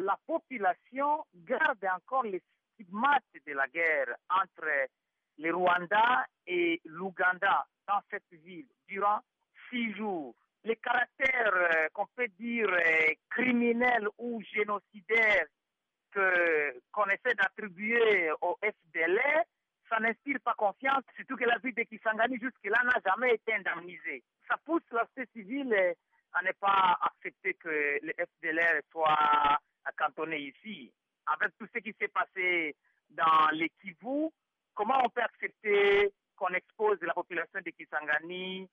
la population garde encore les stigmates de la guerre entre le Rwanda et l'Ouganda dans cette ville durant 6 jours. Les caractères qu'on peut dire criminels ou génocidaires qu'on essaie d'attribuer au FDLR, ça n'inspire pas confiance, surtout que la ville de Kisangani jusque-là n'a jamais été indemnisée. Ça pousse la société civile à ne pas accepter que le FDLR soit cantonné ici. Avec tout ce qui s'est passé dans les Kivu, comment on peut accepter qu'on expose la population de Kisangani